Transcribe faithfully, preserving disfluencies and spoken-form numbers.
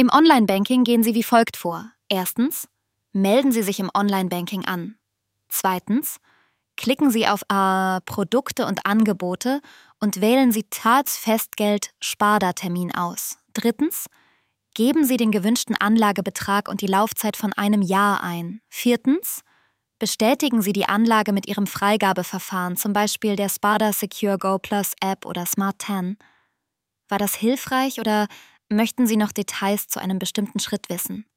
Im Online-Banking gehen Sie wie folgt vor. Erstens, melden Sie sich im Online-Banking an. Zweitens, klicken Sie auf äh, Produkte und Angebote und wählen Sie T A Z Festgeld Sparda-Termin aus. Drittens, geben Sie den gewünschten Anlagebetrag und die Laufzeit von einem Jahr ein. Viertens, bestätigen Sie die Anlage mit Ihrem Freigabeverfahren, zum Beispiel der Sparda Secure Go Plus App oder Smart zehn. War das hilfreich oder möchten Sie noch Details zu einem bestimmten Schritt wissen?